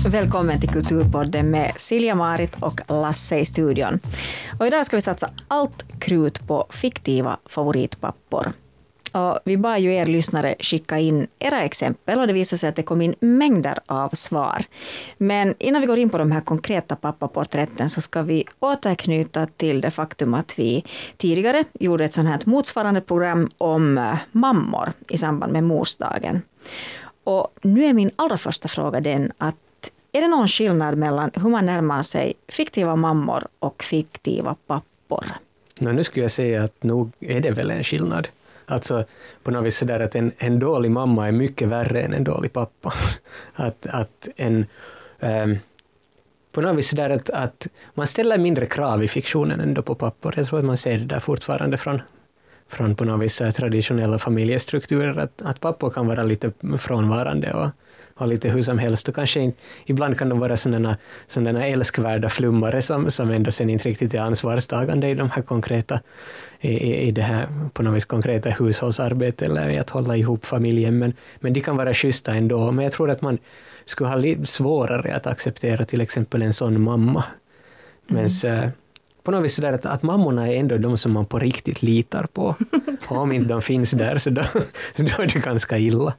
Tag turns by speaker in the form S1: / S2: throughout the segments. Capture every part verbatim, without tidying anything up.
S1: Välkommen till Kulturpodden med Silja Marit och Lasse i studion. Och idag ska vi satsa allt krut på fiktiva favoritpappor. Och vi bad ju er lyssnare skicka in era exempel och det visade sig att det kom in mängder av svar. Men innan vi går in på de här konkreta pappaporträtten så ska vi återknyta till det faktum att vi tidigare gjorde ett sånt här motsvarande program om mammor i samband med morsdagen. Och nu är min allra första fråga den att är det någon skillnad mellan hur man närmar sig fiktiva mammor och fiktiva pappor?
S2: No, nu skulle jag säga att nog är det väl en skillnad. Alltså på något vis sådär att en, en dålig mamma är mycket värre än en dålig pappa. att, att en, um, på något vis sådär att, att man ställer mindre krav i fiktionen ändå på pappor. Jag tror att man ser det där fortfarande från, från på något vis traditionella familjestrukturer. Att, att pappor kan vara lite frånvarande och och lite hur som helst. Och kanske in, ibland kan de vara sådana, sådana älskvärda flummare som, som ändå sen inte riktigt är ansvarstagande i de här konkreta, i, i det här på något vis konkreta hushållsarbete eller i att hålla ihop familjen. Men, men de kan vara schyssta ändå. Men jag tror att man skulle ha lite svårare att acceptera till exempel en sån mamma. Men mm. på något vis sådär att, att mammorna är ändå de som man på riktigt litar på. Och om inte de finns där så då, så då är det ganska illa.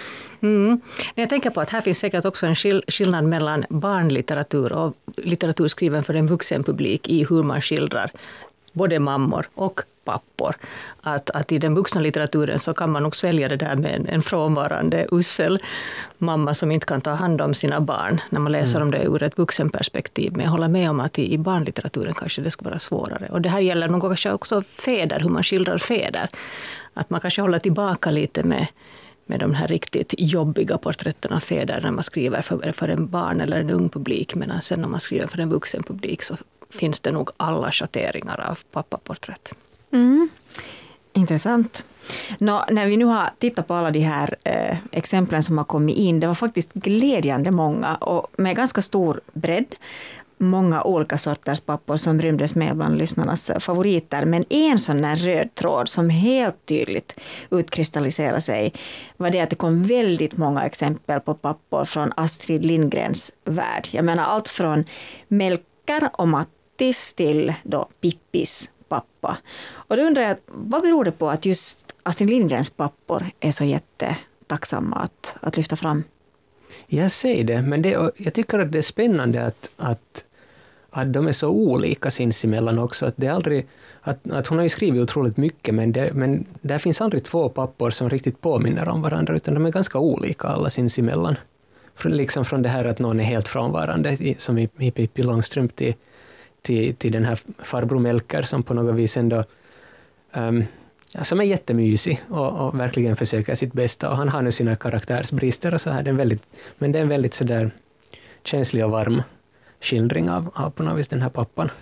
S3: Mm. Jag tänker på att här finns säkert också en skill- skillnad mellan barnlitteratur och litteratur skriven för en vuxen publik i hur man skildrar både mammor och pappor. Att, att i den vuxna litteraturen så kan man nog svälja det där med en, en frånvarande ussel mamma som inte kan ta hand om sina barn när man läser mm. om det ur ett vuxenperspektiv. Men jag håller med om att i, i barnlitteraturen kanske det ska vara svårare. Och det här gäller nog kanske också fäder, hur man skildrar fäder. Att man kanske håller tillbaka lite med med de här riktigt jobbiga porträtten av fäder när man skriver för, för en barn eller en ung publik. Men sen när man skriver för en vuxen publik så finns det nog alla schatteringar av pappaporträtt.
S1: Mm. Intressant. Nå, när vi nu har tittat på alla de här eh, exemplen som har kommit in, det var faktiskt glädjande många och med ganska stor bredd. Många olika sorters pappor som rymdes med bland lyssnarnas favoriter. Men en sån här röd tråd som helt tydligt utkristalliserade sig var det att det kom väldigt många exempel på pappor från Astrid Lindgrens värld. Jag menar allt från Melker och Mattis till då Pippis pappa. Och då undrar jag, vad beror det på att just Astrid Lindgrens pappor är så jättetacksamma att, att lyfta fram?
S2: Jag säger det, men det, jag tycker att det är spännande att, att att de är så olika sinsemellan också. Att det är aldrig, att, att hon har ju skrivit otroligt mycket, men, det, men där finns aldrig två pappor som riktigt påminner om varandra, utan de är ganska olika alla sinsemellan. Från, liksom från det här att någon är helt frånvarande, i, som i, i Pippi Långstrump, till, till, till den här farbror Melker som på något vis ändå um, ja, som är jättemysig och, och verkligen försöker sitt bästa. Och han har nu sina karaktärsbrister och så här. Det är väldigt, men det är en väldigt så där känslig och varm skildring av, av på något vis den här pappan.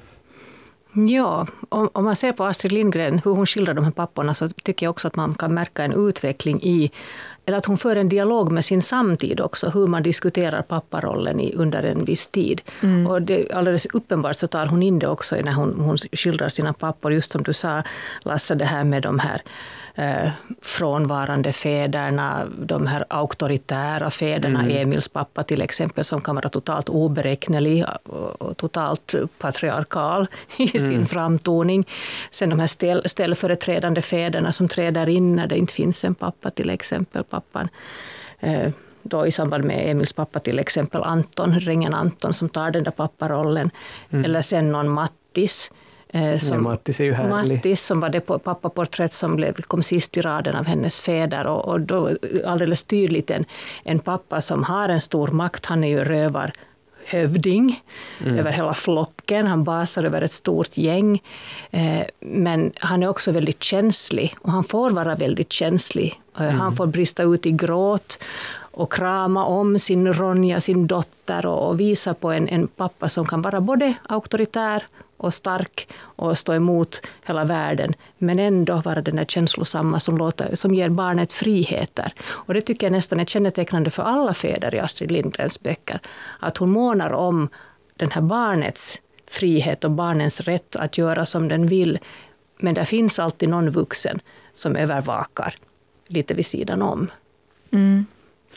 S3: Ja, om, om man ser på Astrid Lindgren, hur hon skildrar de här papporna, så tycker jag också att man kan märka en utveckling i, eller att hon för en dialog med sin samtid också, hur man diskuterar papparollen i, under en viss tid. Mm. Och det, alldeles uppenbart så tar hon in det också när hon, hon skildrar sina pappor, just som du sa, Lasse, det här med de här eh, frånvarande fäderna, de här auktoritära fäderna, mm. Emils pappa till exempel, som kan vara totalt oberäknelig och, och totalt patriarkal i sin mm. framtoning. Sen de här ställ, ställföreträdande fäderna som träder in när det inte finns en pappa, till exempel pappan. Eh, då i samband med Emils pappa till exempel Anton, rängen Anton som tar den där papparollen. Mm. Eller sen någon Mattis. Eh, som,
S2: ja, Mattis är ju härlig.
S3: Mattis som var det pappaporträtt som blev, kom sist i raden av hennes fäder. Och, och då alldeles tydligt en, en pappa som har en stor makt. Han är ju rövar hövding mm. över hela flocken. Han basar över ett stort gäng. Eh, men han är också väldigt känslig. Och han får vara väldigt känslig. Mm. Han får brista ut i gråt och krama om sin Ronja, sin dotter. Och, och visa på en, en pappa som kan vara både auktoritär och stark och stå emot hela världen, men ändå vara den där känslosamma som, låter, som ger barnet friheter. Och det tycker jag nästan är kännetecknande för alla fäder i Astrid Lindgrens böcker. Att hon månar om den här barnets frihet och barnens rätt att göra som den vill. Men det finns alltid någon vuxen som övervakar lite vid sidan om.
S1: Mm.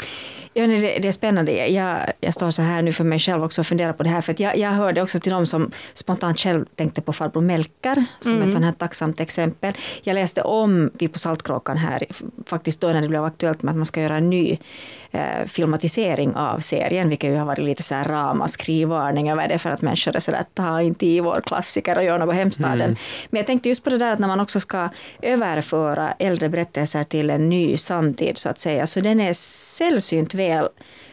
S1: Ja, det, det är spännande. Jag, jag står så här nu för mig själv också och funderar på det här. För att jag, jag hörde också till dem som spontant själv tänkte på farbror Melker som mm. ett sånt här tacksamt exempel. Jag läste om vi på Saltkråkan här, faktiskt då när det blev aktuellt med att man ska göra en ny eh, filmatisering av serien, vilket ju har varit lite så här ramaskrivarning över det för att människor är så där, ta inte i vår klassiker och gör något hemskt av den. Mm. Men jag tänkte just på det där att när man också ska överföra äldre berättelser till en ny samtid så att säga, så den är sällsynt väl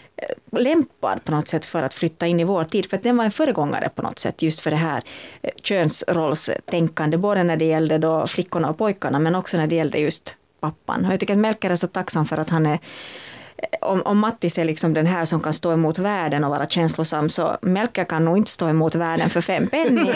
S1: lämpad på något sätt för att flytta in i vår tid, för att den var en föregångare på något sätt just för det här könsrollstänkande, både när det gällde då flickorna och pojkarna men också när det gällde just pappan. Och jag tycker att Melker är så tacksam för att han är, om, om Mattis är liksom den här som kan stå emot världen och vara känslosam, så Melker kan nog inte stå emot världen för fem penny.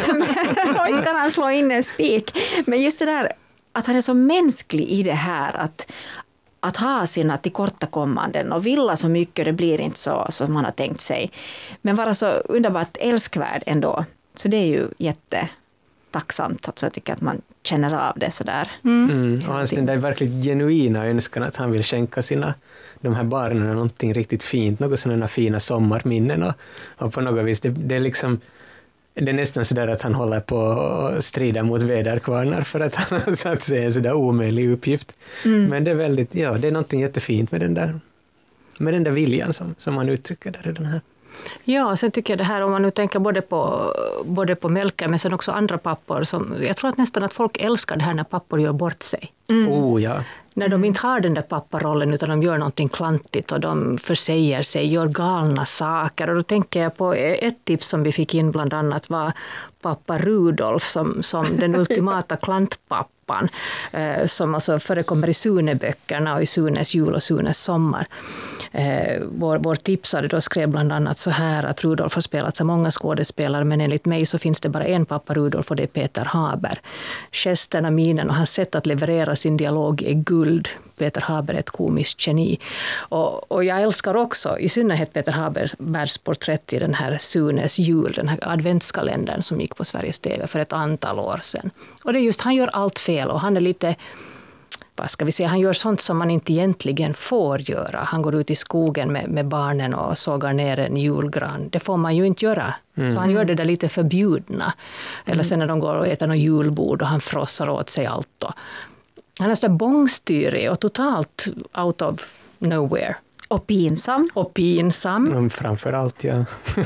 S1: Och inte kan han slå in en spik. Men just det där att han är så mänsklig i det här att att ha sina tillkortakommanden och vilja så mycket, det blir inte så som man har tänkt sig. Men vara så underbart älskvärd ändå. Så det är ju jättetacksamt. Alltså jag tycker att man känner av det sådär.
S2: Mm. Mm. Och hans den där verkligt genuina önskan att han vill skänka sina de här barnen någonting riktigt fint. Något sådana fina sommarminnen. Och, och på något vis, det, det är liksom det är nästan så där att han håller på att strida mot väderkvarnar för att han har satt sig en sådär omöjlig uppgift. Mm. Men det är väldigt, ja, det är någonting jättefint med den där, med den där viljan som, som man uttrycker där i den här.
S3: Ja, sen tycker jag det här, om man nu tänker både på, både på Melker men sen också andra pappor, som, jag tror att nästan att folk älskar det här när pappor gör bort sig.
S2: Mm. Oh, ja.
S3: När de inte har den där papparollen utan de gör någonting klantigt och de försäger sig, gör galna saker. Och då tänker jag på ett tips som vi fick in bland annat var pappa Rudolf som, som den ultimata klantpappan eh, som alltså förekommer i Sune-böckerna och i Sunes jul och Sunes sommar. Eh, vår, vår tipsare då skrev bland annat så här att Rudolf har spelat så många skådespelare, men enligt mig så finns det bara en pappa Rudolf och det är Peter Haber. Gesterna, minen och hans sätt att leverera sin dialog är guld. Peter Haber är ett komiskt geni. Och, och jag älskar också i synnerhet Peter Habers porträtt i den här Sunes jul, den här adventskalendern som gick på Sveriges T V för ett antal år sedan. Och det är just, han gör allt fel och han är lite, vad ska vi säga, han gör sånt som man inte egentligen får göra. Han går ut i skogen med, med barnen och sågar ner en julgran. Det får man ju inte göra. Mm. Så han gör det där lite förbjudna. Eller mm. sen när de går och äter något julbord och han frossar åt sig allt. Då. Han är så där bångstyrig och totalt out of nowhere.
S1: Och pinsam.
S3: Och pinsam.
S2: Mm, framförallt, ja.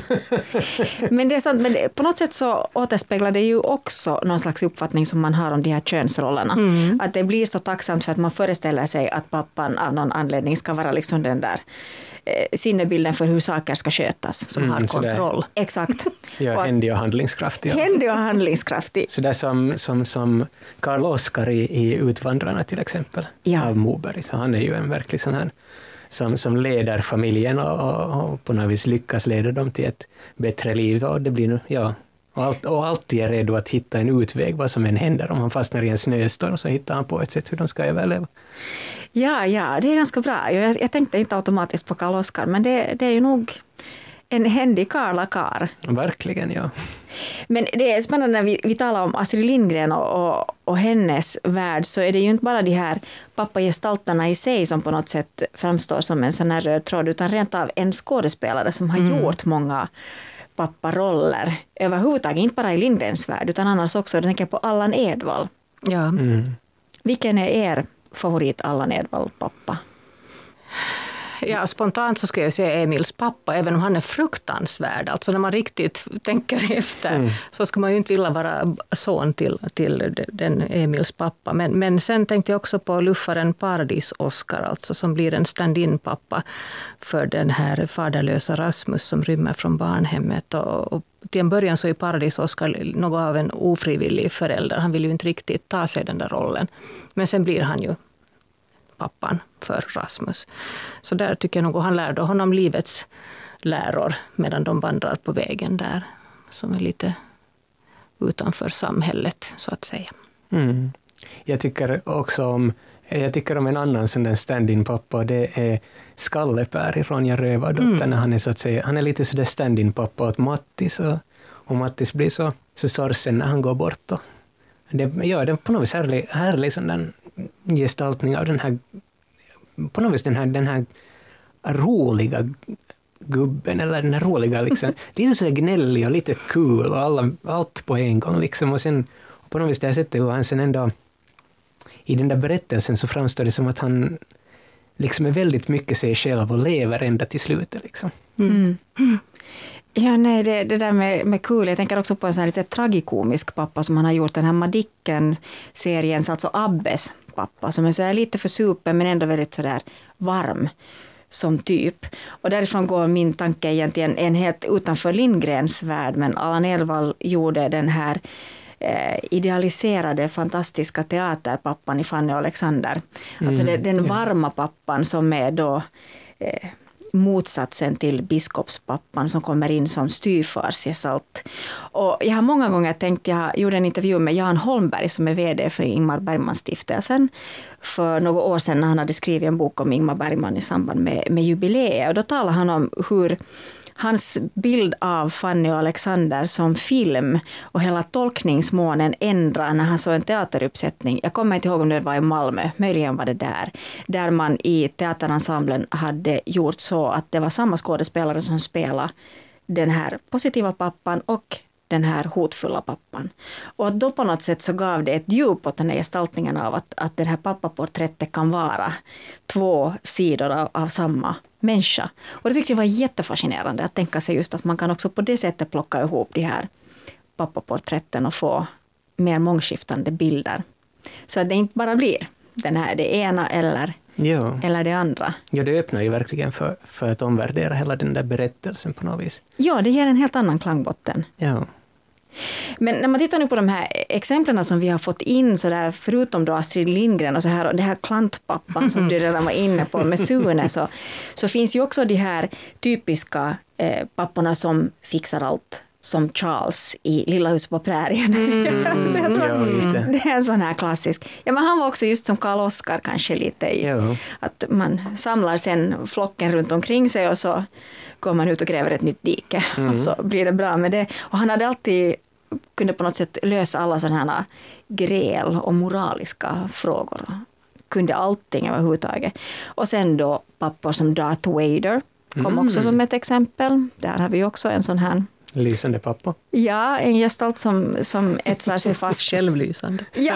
S1: Men det är sant, men på något sätt så återspeglar det ju också någon slags uppfattning som man har om de här könsrollerna. Mm. Att det blir så tacksamt för att man föreställer sig att pappan av någon anledning ska vara liksom den där eh, sinnebilden för hur saker ska skötas.
S3: Som mm, har kontroll.
S1: Sådär. Exakt.
S2: Ja, händig och handlingskraftig. Ja.
S1: Händig och handlingskraftig.
S2: Så där som, som, som Karl Oskar i, i Utvandrarna till exempel. Ja. Av Moberg. Så han är ju en verklig sån här Som, som leder familjen och, och, och på något vis lyckas leda dem till ett bättre liv. Och, det blir nu, ja, och, allt, och alltid är redo att hitta en utväg vad som än händer. Om han fastnar i en snöstorm så hittar han på ett sätt hur de ska överleva. Ja,
S1: ja, det är ganska bra. Jag, jag tänkte inte automatiskt på Karl Oskar, men det, det är ju nog en händig karlakar.
S2: Verkligen, ja.
S1: Men det är spännande när vi, vi talar om Astrid Lindgren och, och, och hennes värld, så är det ju inte bara de här pappagestalterna i sig som på något sätt framstår som en sån här röd tråd, utan rent av en skådespelare som har mm. gjort många papparoller överhuvudtaget, inte bara i Lindgrens värld utan annars också. Jag tänker på Allan Edwall.
S3: Ja.
S2: Mm.
S1: Vilken är er favorit Allan Edwall pappa?
S3: Ja, spontant så skulle jag säga Emils pappa, även om han är fruktansvärd. Alltså när man riktigt tänker efter mm. så skulle man ju inte vilja vara son till, till den Emils pappa. Men, men sen tänkte jag också på luffaren Paradis-Oskar, alltså som blir en stand-in pappa för den här faderlösa Rasmus som rymmer från barnhemmet. Och, och till en början så är Paradis-Oskar något av en ofrivillig förälder. Han vill ju inte riktigt ta sig den där rollen. Men sen blir han ju pappan för Rasmus. Så där tycker jag nog han lärde honom livets läror medan de vandrar på vägen där som är lite utanför samhället så att säga.
S2: Mm. Jag tycker också om jag tycker om en annan sån där stand-in pappa, det är Skallepär i Ronja Rövardotter. Mm. Han är så att säga, han är lite så där stand-in pappa åt Mattis och, och Mattis blir så, så sorgsen när han går bort. Och det, ja, det är på något vis härlig, härlig sån där gestaltning av den här på något vis den här, den här roliga gubben, eller den här roliga, liksom, lite så gnällig och lite kul och alla, allt på en gång. Liksom. Och sen på något vis det jag sett hur han sen ändå, i den där berättelsen så framstår det som att han liksom är väldigt mycket sig själv och lever ända till slutet. Liksom.
S1: Mm. Mm. Ja, nej, det, det där med, med kul. Jag tänker också på en sån här lite tragikomisk pappa som han har gjort, den här Madicken-seriens, alltså Abbes pappa, som är så här lite för super men ändå väldigt så där varm som typ. Och därifrån går min tanke egentligen en helt utanför Lindgrens värld, men Allan Edwall gjorde den här eh, idealiserade fantastiska teaterpappan i Fanny och Alexander. Mm, alltså det, den varma pappan som är då eh, motsatsen till biskopspappan som kommer in som styvfarsgestalt. Och jag har många gånger tänkt, jag gjorde en intervju med Jan Holmberg som är vd för Ingmar Bergman-stiftelsen för några år sedan när han hade skrivit en bok om Ingmar Bergman i samband med, med jubileet. Och då talade han om hur hans bild av Fanny och Alexander som film och hela tolkningsmånen ändrar när han såg en teateruppsättning. Jag kommer inte ihåg om det var i Malmö, möjligen var det där. Där man i teaterensemblen hade gjort så att det var samma skådespelare som spelade den här positiva pappan och den här hotfulla pappan. Och att då på något sätt så gav det ett djup åt den här gestaltningen av att, att det här pappaporträttet kan vara två sidor av, av samma människa. Och det tyckte jag var jättefascinerande att tänka sig just att man kan också på det sättet plocka ihop de här pappaporträtten och få mer mångskiftande bilder. Så att det inte bara blir den här, det ena eller,
S2: ja.
S1: eller det andra.
S2: Ja, det öppnar ju verkligen för, för att omvärdera hela den där berättelsen på något vis.
S1: Ja, det ger en helt annan klangbotten.
S2: Ja.
S1: Men när man tittar nu på de här exemplen som vi har fått in, så där, förutom då Astrid Lindgren och så här, och det här klantpappan som du redan var inne på med Sune, så, så finns ju också de här typiska eh, papporna som fixar allt, som Charles i Lilla huset på prärien. Mm, jag tror ja, just det. Det är en sån här klassisk. Ja, men han var också just som Karl Oskar kanske lite i ja. Att man samlar sen flocken runt omkring sig och så går man ut och gräver ett nytt dike mm. och så blir det bra med det. Och han hade alltid kunde på något sätt lösa alla sådana här gräl och moraliska frågor. Kunde allting överhuvudtaget. Och sen då pappor som Darth Vader kom mm. också som ett exempel. Där har vi också en sån här
S2: lysande pappa.
S1: Ja, en gestalt som, som etsar sig fast.
S3: Självlysande.
S1: Ja.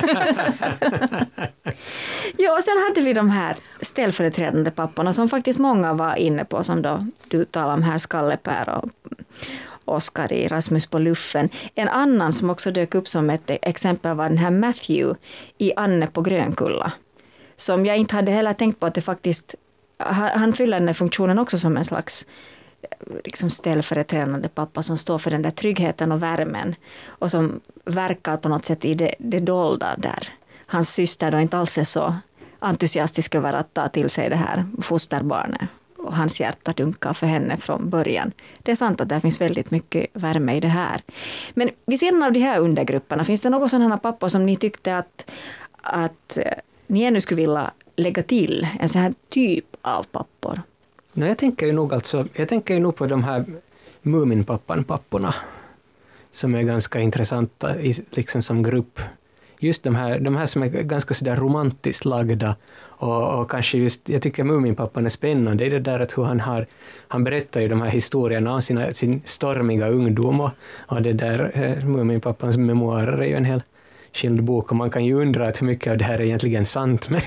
S1: Ja, och sen hade vi de här ställföreträdande papporna som faktiskt många var inne på, som då du talar om här, Skallepär och Oskar i Rasmus på luffen. En annan som också dök upp som ett exempel var den här Matthew i Anne på Grönkulla. Som jag inte hade heller tänkt på att det faktiskt, han, han fyller den här funktionen också som en slags liksom ställföreträdande pappa som står för den där tryggheten och värmen och som verkar på något sätt i det, det dolda där. Hans syster då inte alls är så entusiastisk över att ta till sig det här fosterbarnet och hans hjärta dunkar för henne från början. Det är sant att det finns väldigt mycket värme i det här. Men vid sidan av de här undergrupperna, finns det något sådana pappor som ni tyckte att, att ni ännu skulle vilja lägga till en sån här typ av pappor?
S2: No, jag tänker ju nog alltså, jag tänker ju nog på de här Muminpappan-papporna som är ganska intressanta i, liksom som grupp. Just de här, de här som är ganska sådär romantiskt lagda och, och kanske just, jag tycker Muminpappan är spännande i det där att hur han har, han berättar ju de här historierna om sina, sin stormiga ungdom och, och det där eh, Muminpappans memoarer är ju en hel skild bok och man kan ju undra att hur mycket av det här är egentligen sant, men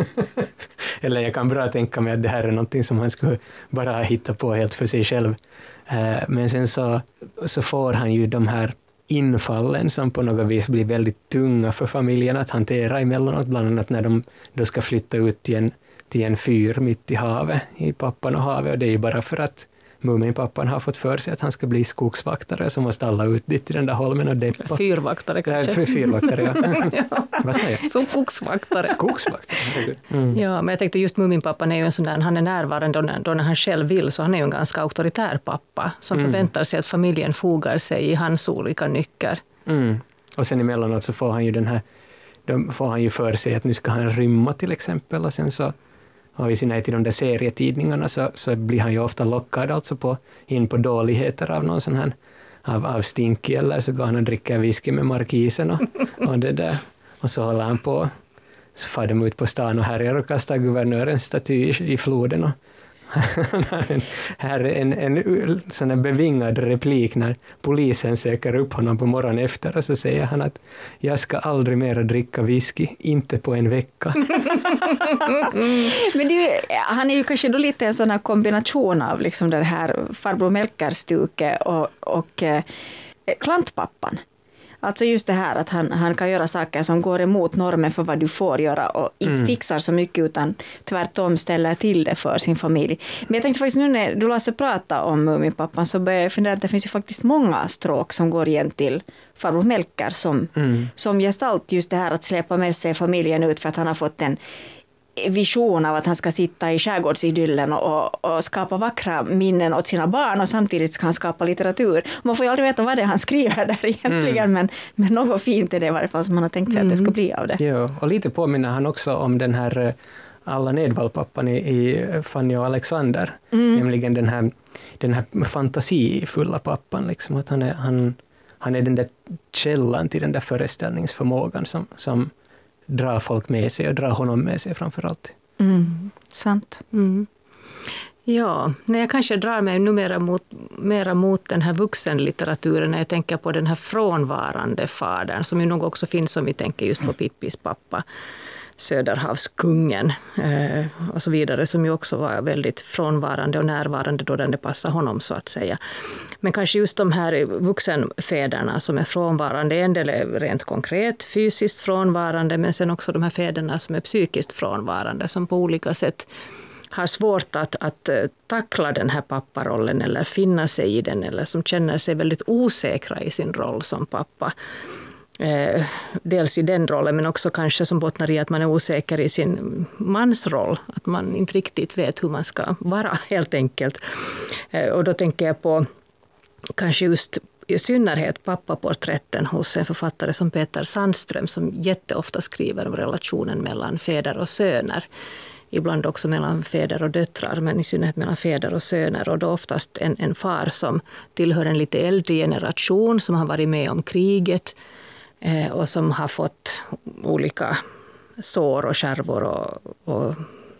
S2: eller jag kan bra tänka mig att det här är någonting som han skulle bara hitta på helt för sig själv. Men sen så, så får han ju de här infallen som på något vis blir väldigt tunga för familjen att hantera emellanåt, bland annat när de då ska flytta ut till en, till en fyr mitt i havet, i Pappan och havet, och det är ju bara för att Muminpappan har fått för sig att han ska bli skogsvaktare, så måste alla ut dit till den där holmen och deppa.
S3: Fyrvaktare kanske.
S2: Ja, fyrvaktare, ja.
S3: Ja.
S2: Vad säger jag?
S3: Skogsvaktare.
S2: Skogsvaktare. Mm.
S3: Ja, men jag tänkte just Muminpappan är ju en sån där, han är närvarande då när, då när han själv vill, så han är ju en ganska auktoritär pappa som mm. förväntar sig att familjen fogar sig i hans olika nycker.
S2: Mm. Och sen emellanåt så får han ju den här, då får han ju för sig att nu ska han rymma till exempel, och sen så och i sina till de där serietidningarna så, så blir han ju ofta lockad alltså på, in på dåligheter av någon sån här av, av Stinky, eller så går han och dricker whisky med markisen och, och det där. Och så håller han på, så far de ut på stan och härjar och kastar guvernörens staty i, i floden och, här är en, en sån här bevingad replik när polisen söker upp honom på morgonen efter och så säger han att jag ska aldrig mer dricka whisky, inte på en vecka.
S1: Men det är ju, han är ju kanske då lite en sån här kombination av liksom det här farbror Melker-stuket och, och eh, klantpappan. Alltså just det här att han, han kan göra saker som går emot normen för vad du får göra och inte mm. fixar så mycket utan tvärtom ställer till det för sin familj. Men jag tänkte faktiskt nu när du Lasse prata om Mumipappan så började jag fundera att det finns ju faktiskt många stråk som går igen till farbror Melker som, mm. som gestalt just det här att släppa med sig familjen ut för att han har fått en vision av att han ska sitta i skärgårdsidyllen och, och skapa vackra minnen åt sina barn och samtidigt ska han skapa litteratur. Man får ju aldrig veta vad det är han skriver där egentligen mm. men, men något fint är det i varje fall som man har tänkt sig mm. att det ska bli av det.
S2: Ja, och lite påminner han också om den här Allan Edwall-pappan i, i Fanny och Alexander. Mm. Nämligen den här, den här fantasifulla pappan. Liksom, att han, är, han, han är den där källan till den där föreställningsförmågan som, som dra folk med sig och dra honom med sig framförallt.
S1: Mm, sant.
S3: Mm. Ja, när jag kanske drar mig numera mot, mera mot den här vuxenlitteraturen när jag tänker på den här frånvarande fadern som ju nog också finns som vi tänker just på Pippis pappa, Söderhavskungen eh, och så vidare som ju också var väldigt frånvarande och närvarande då den det passar honom så att säga. Men kanske just de här vuxenfäderna som är frånvarande, en del är rent konkret fysiskt frånvarande men sen också de här fäderna som är psykiskt frånvarande som på olika sätt har svårt att, att tackla den här papparollen eller finna sig i den eller som känner sig väldigt osäkra i sin roll som pappa. Eh, dels i den rollen men också kanske som bottnar i att man är osäker i sin mansroll. Att man inte riktigt vet hur man ska vara helt enkelt. Eh, och då tänker jag på kanske just i synnerhet pappaporträtten hos en författare som Peter Sandström som jätteofta skriver om relationen mellan fäder och söner. Ibland också mellan fäder och döttrar men i synnerhet mellan fäder och söner. Och då oftast en, en far som tillhör en lite äldre generation som har varit med om kriget. Och som har fått olika sår och skärvor och, och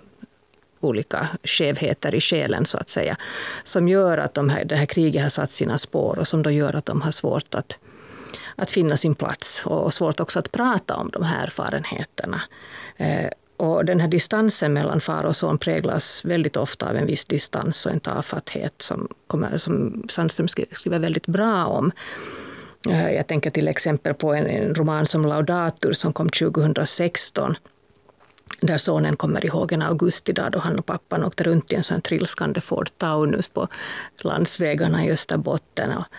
S3: olika skevheter i själen så att säga. Som gör att de här, det här kriget har satt sina spår och som då gör att de har svårt att, att finna sin plats. Och svårt också att prata om de här erfarenheterna. Och den här distansen mellan far och son präglas väldigt ofta av en viss distans och en tafatthet som, kommer, som Sandström skriver väldigt bra om. Jag tänker till exempel på en, en roman som Laudatur som kom tjugohundrasexton där sonen kommer ihåg en augustidag då han och pappan åkte runt i en sån trilskande Ford Taunus på landsvägarna i Österbotten. Och,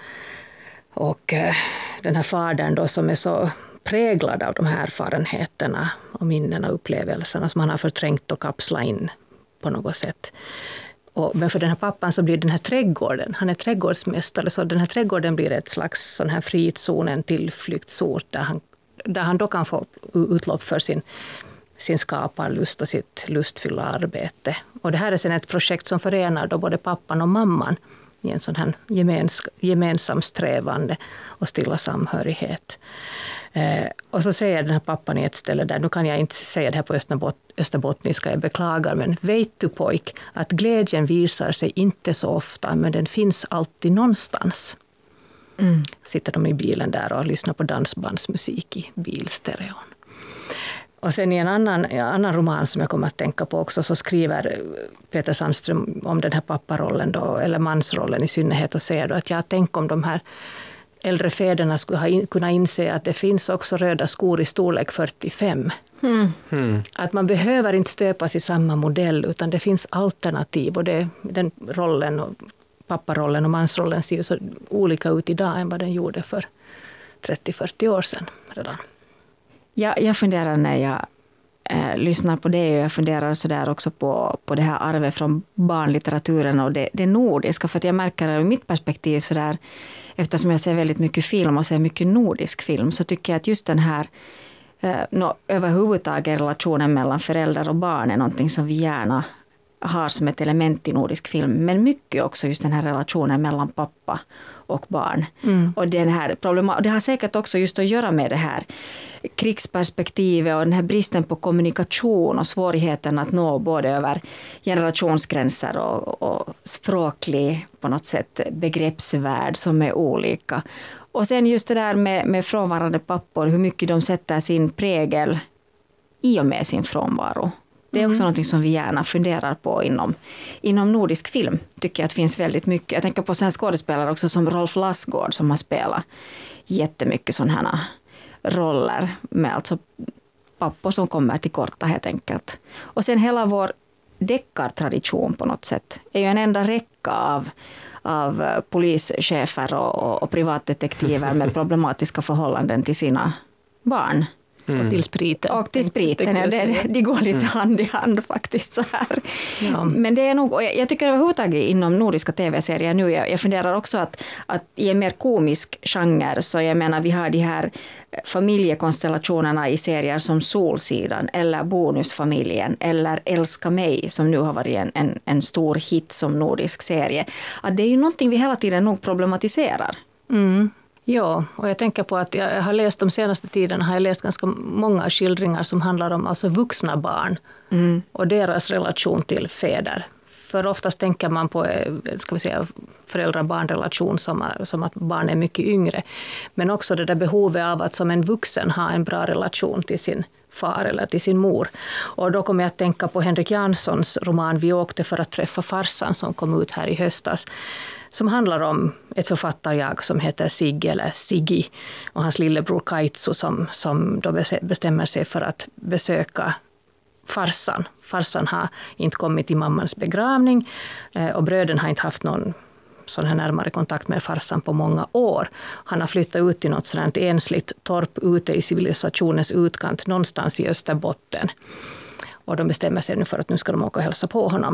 S3: och den här fadern då som är så präglad av de här erfarenheterna och minnena och upplevelserna som han har förträngt och kapslat in på något sätt. Och, men för den här pappan så blir den här trädgården, han är trädgårdsmästare så den här trädgården blir ett slags sån här frizon, en tillflyktsort där han, där han då kan få utlopp för sin, sin skaparlust och sitt lustfyllda arbete. Och det här är sen ett projekt som förenar då både pappan och mamman i en sån här gemens, gemensam strävande och stilla samhörighet. Eh, och så säger den här pappan i ett ställe där, nu kan jag inte säga det här på österbot, österbottniska, jag beklagar, men vet du pojk att glädjen visar sig inte så ofta men den finns alltid någonstans. Mm. Sitter de i bilen där och lyssnar på dansbandsmusik i bilstereon. Och sen i en annan, en annan roman som jag kommer att tänka på också så skriver Peter Sandström om den här papparollen då, eller mansrollen i synnerhet och säger då att jag tänker om de här äldre fäderna skulle ha in, kunna inse att det finns också röda skor i storlek fyrtiofem. Mm. Mm. Att man behöver inte stöpas i samma modell utan det finns alternativ och det, den rollen och papparollen och mansrollen ser ju så olika ut idag än vad den gjorde för trettio till fyrtio år sedan redan.
S1: Ja, jag funderar när jag eh, lyssnar på det och jag funderar så där också på, på det här arvet från barnlitteraturen och det, det nordiska. För att jag märker ur mitt perspektiv så där, eftersom jag ser väldigt mycket film och ser mycket nordisk film så tycker jag att just den här eh, no, överhuvudtaget relationen mellan föräldrar och barn är någonting som vi gärna har som ett element i nordisk film, men mycket också just den här relationen mellan pappa och barn. Mm. Och den här problema- det har säkert också just att göra med det här krigsperspektivet och den här bristen på kommunikation och svårigheten att nå både över generationsgränser och, och språklig på något sätt begreppsvärld som är olika. Och sen just det där med, med frånvarande pappor, hur mycket de sätter sin prägel i och med sin frånvaro. Det är också mm. något som vi gärna funderar på inom, inom nordisk film. Tycker jag att det finns väldigt mycket. Jag tänker på sådana skådespelare också som Rolf Lassgård som har spelat jättemycket sådana här roller med alltså pappor som kommer till korta helt enkelt. Och sen hela vår deckartradition på något sätt är ju en enda räcka av, av polischefer och, och privatdetektiver med problematiska förhållanden till sina barn.
S3: Mm. Och till spriten.
S1: Och till spriten, ja, det, de går lite mm. hand i hand faktiskt så här. Ja. Men det är nog, och jag, jag tycker överhuvudtaget inom nordiska tv-serier nu, jag, jag funderar också att, att i en mer komisk genre, så jag menar vi har de här familjekonstellationerna i serier som Solsidan eller Bonusfamiljen eller Älska mig som nu har varit en, en, en stor hit som nordisk serie. Att det är ju någonting vi hela tiden nog problematiserar.
S3: Mm. Ja, och jag tänker på att jag har läst de senaste tiden har jag läst ganska många skildringar som handlar om alltså vuxna barn mm. och deras relation till fäder. För oftast tänker man på ska vi säga, föräldrar-barnrelation som, som att barn är mycket yngre. Men också det där behovet av att som en vuxen ha en bra relation till sin far eller till sin mor. Och då kommer jag att tänka på Henrik Janssons roman Vi åkte för att träffa farsan som kom ut här i höstas. Som handlar om ett författarjag som heter Sigge eller Siggi och hans lillebror Kaitsu som, som då bestämmer sig för att besöka farsan. Farsan har inte kommit till mammans begravning och bröden har inte haft någon sån här närmare kontakt med farsan på många år. Han har flyttat ut till något sådant ensligt torp ute i civilisationens utkant någonstans i Österbotten. Och de bestämmer sig nu för att nu ska de åka och hälsa på honom.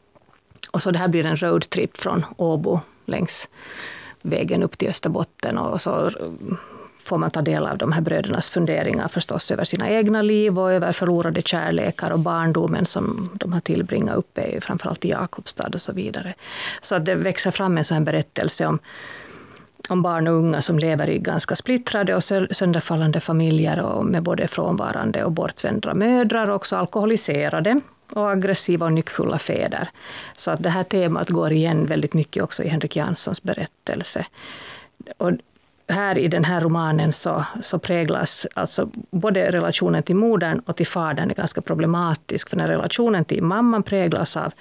S3: Och så det här blir en roadtrip från Åbo längs vägen upp till Österbotten. Och så får man ta del av de här brödernas funderingar förstås över sina egna liv och över förlorade kärlekar och barndomen som de har tillbringat uppe framförallt i Jakobstad och så vidare. Så att det växer fram en sån berättelse om, om barn och unga som lever i ganska splittrade och sönderfallande familjer och med både frånvarande och bortvända mödrar och också alkoholiserade och aggressiva och nyckfulla fäder. Så att det här temat går igen väldigt mycket också i Henrik Janssons berättelse. Och här i den här romanen så, så präglas alltså både relationen till modern och till fadern är ganska problematisk. För när relationen till mamman präglas av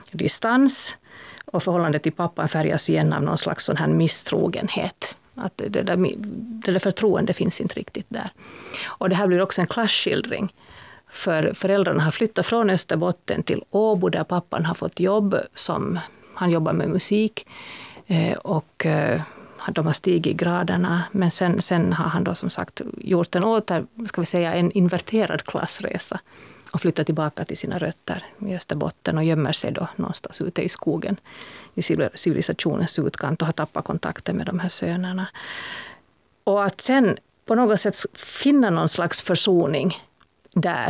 S3: distans och förhållandet till pappan färgas igen av någon slags sån här misstrogenhet. Att det, där, det där förtroende finns inte riktigt där. Och det här blir också en klasskildring. För föräldrarna har flyttat från Österbotten till Åbo där pappan har fått jobb som han jobbar med musik och de har stigit i graderna. Men sen, sen har han då som sagt gjort en åter, ska vi säga, en inverterad klassresa och flyttat tillbaka till sina rötter i Österbotten och gömmer sig då någonstans ute i skogen i civilisationens utkant och har tappat kontakten med de här sönerna. Och att sen på något sätt finna någon slags försoning där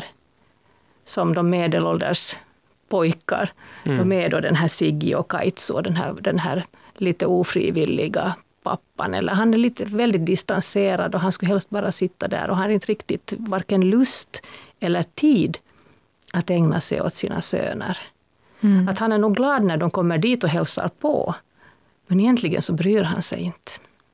S3: som de medelålders pojkar. Mm. De är då den här Siggi och Kaitsu och den här, den här lite ofrivilliga pappan. Eller han är lite väldigt distanserad och han skulle helst bara sitta där och han har inte riktigt varken lust eller tid att ägna sig åt sina söner. Mm. Att han är nog glad när de kommer dit och hälsar på. Men egentligen så bryr han sig inte.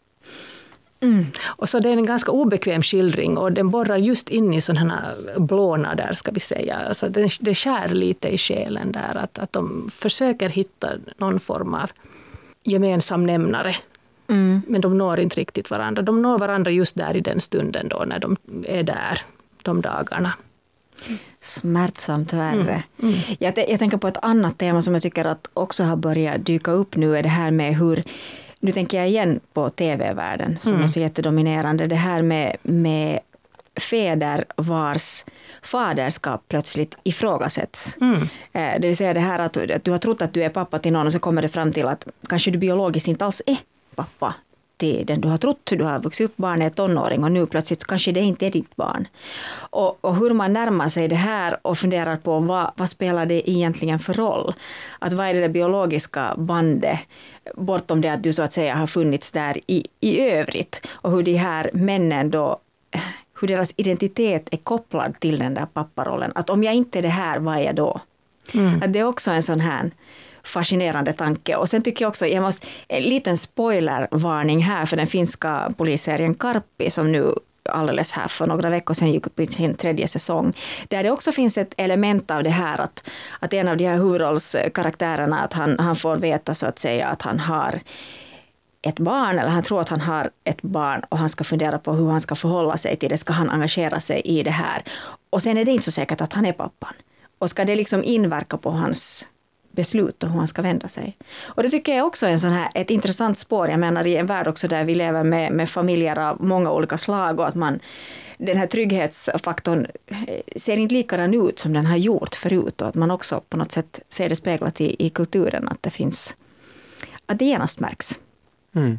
S3: Mm. Och så det är en ganska obekväm skildring och den borrar just in i sådana här blåna där ska vi säga. Alltså det, det skär lite i själen där att, att de försöker hitta någon form av gemensam nämnare. Mm. Men de når inte riktigt varandra. De når varandra just där i den stunden då när de är där de dagarna.
S1: Smärtsamt värre.
S3: Mm. Mm.
S1: Jag, jag tänker på ett annat tema som jag tycker att också har börjat dyka upp nu är det här med hur, nu tänker jag igen på tv-världen som mm. är så jättedominerande, det här med, med fäder vars faderskap plötsligt ifrågasätts. Mm. Det vill säga det här att, att du har trott att du är pappa till någon och så kommer det fram till att kanske du biologiskt inte alls är pappa till den du har trott. Du har vuxit upp, barn är tonåring och nu plötsligt kanske det inte är ditt barn. Och, och hur man närmar sig det här och funderar på vad, vad spelar det egentligen för roll? Att vad är det, det biologiska bandet bortom det att du så att säga har funnits där i, i övrigt, och hur de här männen då, hur deras identitet är kopplad till den där papparollen. Att om jag inte är det här, vad är jag då? Mm. Att det är också en sån här fascinerande tanke. Och sen tycker jag också, jag måste, en liten spoilervarning här för den finska polisserien Karppi som nu alldeles här för några veckor sedan gick upp i sin tredje säsong. Där det också finns ett element av det här att, att en av de här huvudrollskaraktärerna, att han, han får veta så att säga att han har ett barn, eller han tror att han har ett barn och han ska fundera på hur han ska förhålla sig till det. Ska han engagera sig i det här? Och sen är det inte så säkert att han är pappan. Och ska det liksom inverka på hans beslut och hur han ska vända sig. Och det tycker jag också är en sån här, ett intressant spår. Jag menar i en värld också där vi lever med, med familjer av många olika slag, och att man, den här trygghetsfaktorn ser inte likadan ut som den har gjort förut, och att man också på något sätt ser det speglat i, i kulturen, att det finns, att det genast märks.
S2: Mm.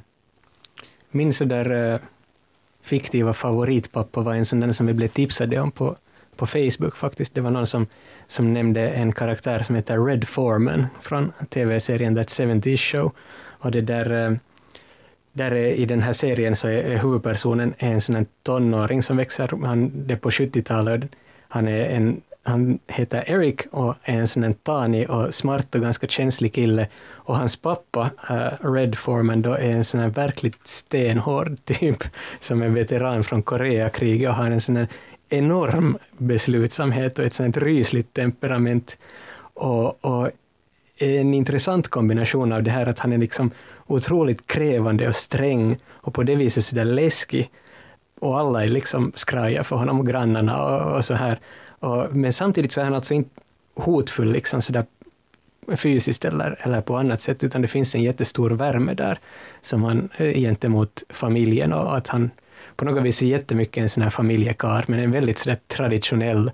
S2: Min så där uh, fiktiva favoritpappa var en sån där som vi blev tipsade om på på Facebook faktiskt. Det var någon som, som nämnde en karaktär som heter Red Foreman från tv-serien That seventies Show. Och det där, där är, i den här serien så är huvudpersonen en sån här tonåring som växer. Han, det är på sjuttiotalet. Han, är en, han heter Eric och är en sån här tanig och smart och ganska känslig kille. Och hans pappa, uh, Red Foreman, då är en sån här verkligt stenhård typ som är veteran från Koreakriget och har en sån här enorm beslutsamhet och ett sånt rysligt temperament, och, och en intressant kombination av det här att han är liksom otroligt krävande och sträng och på det viset så där läskig, och alla är liksom skraja för honom och grannarna och, och så här, och, men samtidigt så är han alltså inte hotfull liksom så där fysiskt eller, eller på annat sätt, utan det finns en jättestor värme där som han gentemot familjen, och att han på något vis är jättemycket en sån här familjekar, men en väldigt sådär traditionell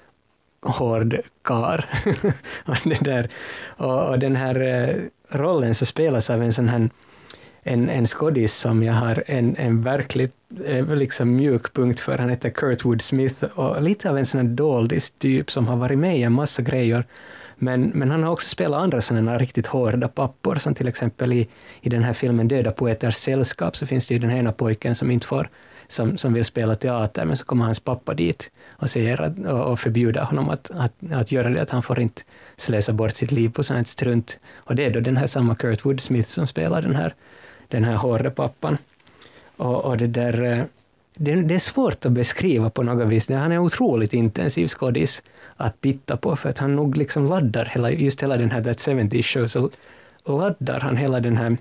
S2: hård kar. och, det där, och, och den här eh, rollen så spelas av en sån här en, en skådis som jag har en, en verkligt eh, liksom mjuk punkt för. Han heter Kurtwood Smith och lite av en sån här doldis typ som har varit med i en massa grejer. Men, men han har också spelat andra sådana riktigt hårda pappor, som till exempel i, i den här filmen Döda poeters sällskap så finns det ju den ena pojken som inte får Som, som vill spela teater, men så kommer hans pappa dit och säger att, och, och förbjuder honom att, att, att göra det, att han får inte slösa bort sitt liv på sånt strunt. Och det är då den här samma Kurtwood Smith som spelar den här, den här hårda pappan. Och, och det där, det, det är svårt att beskriva på något vis. Han är otroligt intensiv skådis att titta på, för att han nog liksom laddar hela, just hela den här That seventies Show, så laddar han hela den här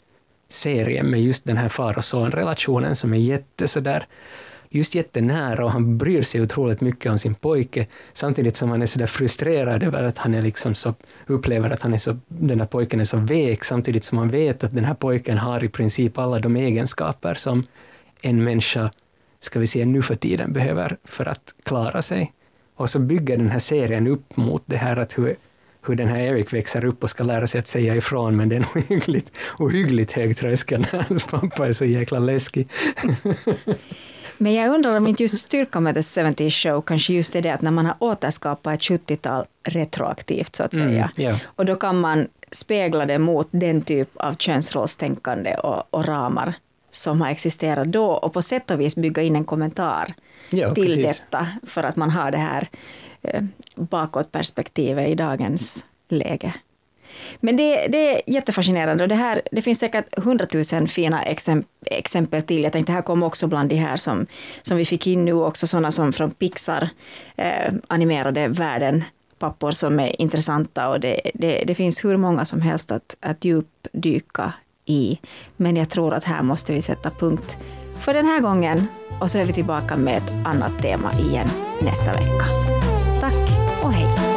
S2: serien med just den här far- och son-relationen som är jätte sådär, just jättenära, och han bryr sig otroligt mycket om sin pojke, samtidigt som han är sådär frustrerad över att han är liksom så, upplever att han är så, den här pojken är så vek, samtidigt som han vet att den här pojken har i princip alla de egenskaper som en människa, ska vi säga nu för tiden, behöver för att klara sig. Och så bygger den här serien upp mot det här att hur hur den här Eric växer upp och ska lära sig att säga ifrån, men det är en ohyggligt, ohyggligt hög tröskel när hans pappa är så jäkla läskig.
S1: Men jag undrar om inte just styrkan med The seventies Show kanske just är det att när man har återskapat ett sjuttiotal retroaktivt så att säga,
S2: mm, yeah. och
S1: då kan man spegla det mot den typ av könsrollstänkande och, och ramar som har existerat då, och på sätt och vis bygga in en kommentar ja, till precis. Detta, för att man har det här bakåtperspektivet i dagens läge. Men det, det är jättefascinerande, och det, här, det finns säkert hundratusen fina exempel, exempel till. Jag tänkte här kommer också bland de här som, som vi fick in nu också, sådana som från Pixar eh, animerade världen, pappor som är intressanta, och det, det, det finns hur många som helst att, att djupdyka i. Men jag tror att här måste vi sätta punkt för den här gången, och så är vi tillbaka med ett annat tema igen nästa vecka. Tack och hej!